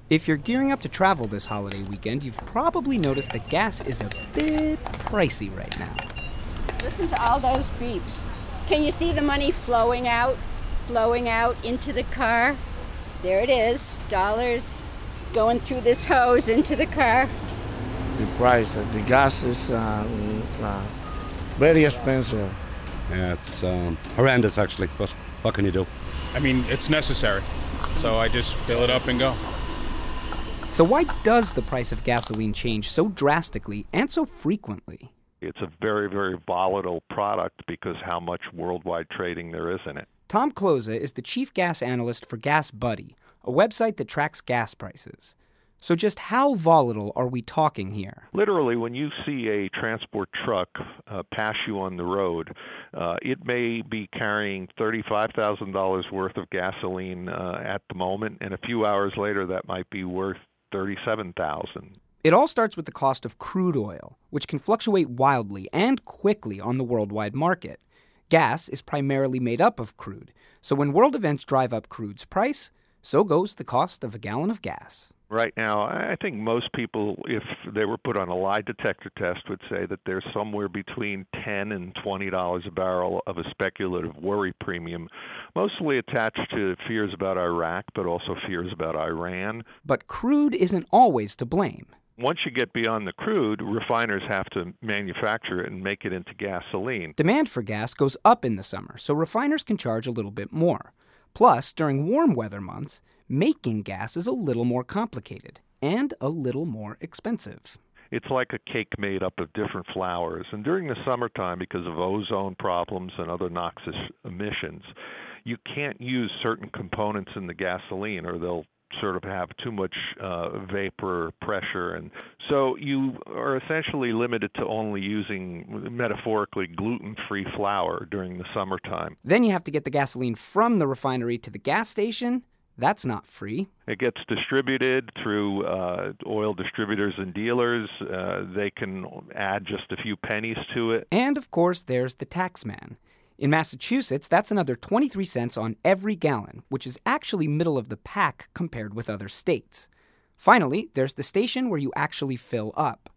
If you're gearing up to travel this holiday weekend, you've probably noticed that gas is a bit pricey right now. Listen to all those beeps. Can you see the money flowing out into the car? There it is, dollars going through this hose into the car. The price of the gas is very expensive. Yeah, it's horrendous actually, but what can you do? I mean, it's necessary, so I just fill it up and go. So why does the price of gasoline change so drastically and so frequently? It's a very, very volatile product because how much worldwide trading there is in it. Tom Kloza is the chief gas analyst for Gas Buddy, a website that tracks gas prices. So just how volatile are we talking here? Literally, when you see a transport truck pass you on the road, it may be carrying $35,000 worth of gasoline at the moment, and a few hours later that might be worth $37,000. It all starts with the cost of crude oil, which can fluctuate wildly and quickly on the worldwide market. Gas is primarily made up of crude, so when world events drive up crude's price, so goes the cost of a gallon of gas. Right now, I think most people, if they were put on a lie detector test, would say that there's somewhere between $10 and $20 a barrel of a speculative worry premium, mostly attached to fears about Iraq, but also fears about Iran. But crude isn't always to blame. Once you get beyond the crude, refiners have to manufacture it and make it into gasoline. Demand for gas goes up in the summer, so refiners can charge a little bit more. Plus, during warm weather months, making gas is a little more complicated and a little more expensive. It's like a cake made up of different flours. And during the summertime, because of ozone problems and other noxious emissions, you can't use certain components in the gasoline or they'll sort of have too much vapor pressure. And so you are essentially limited to only using, metaphorically, gluten-free flour during the summertime. Then you have to get the gasoline from the refinery to the gas station. That's not free. It gets distributed through oil distributors and dealers. They can add just a few pennies to it. And, of course, there's the tax man. In Massachusetts, that's another 23 cents on every gallon, which is actually middle of the pack compared with other states. Finally, there's the station where you actually fill up.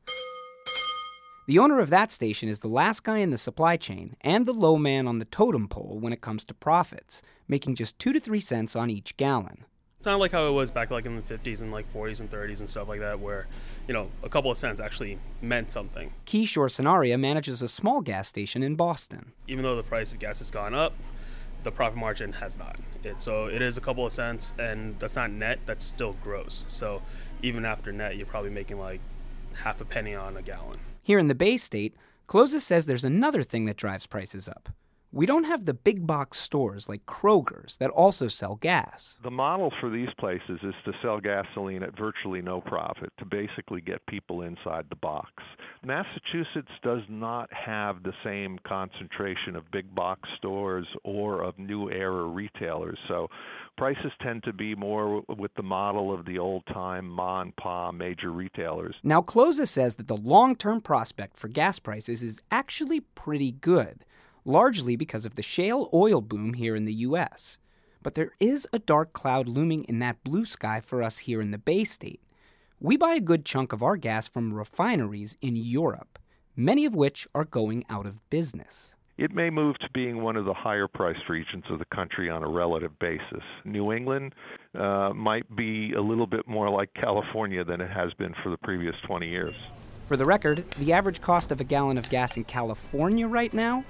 The owner of that station is the last guy in the supply chain and the low man on the totem pole when it comes to profits, making just 2 to 3 cents on each gallon. It's not like how it was back like in the 50s and like 40s and 30s and stuff like that where, a couple of cents actually meant something. Kishore Sonaria manages a small gas station in Boston. Even though the price of gas has gone up, the profit margin has not. So it is a couple of cents, and that's not net, that's still gross. So even after net, you're probably making like half a penny on a gallon. Here in the Bay State, Kloza says there's another thing that drives prices up. We don't have the big box stores like Kroger's that also sell gas. The model for these places is to sell gasoline at virtually no profit, to basically get people inside the box. Massachusetts does not have the same concentration of big box stores or of new era retailers, so prices tend to be more with the model of the old-time ma and pa major retailers. Now, Kloza says that the long-term prospect for gas prices is actually pretty good, largely because of the shale oil boom here in the U.S. But there is a dark cloud looming in that blue sky for us here in the Bay State. We buy a good chunk of our gas from refineries in Europe, many of which are going out of business. It may move to being one of the higher-priced regions of the country on a relative basis. New England might be a little bit more like California than it has been for the previous 20 years. For the record, the average cost of a gallon of gas in California right now,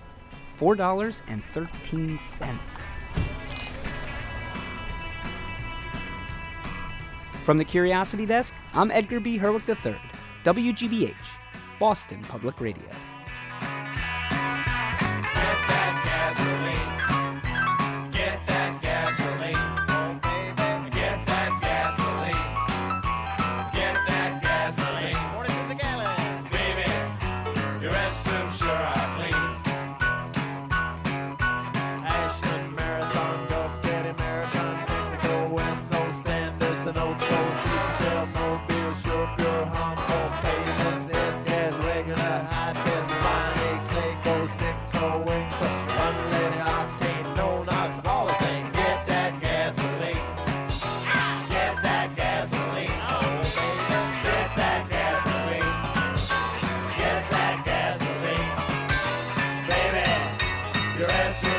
$4.13. From the Curiosity Desk, I'm Edgar B. Herwick III, WGBH, Boston Public Radio. your ass,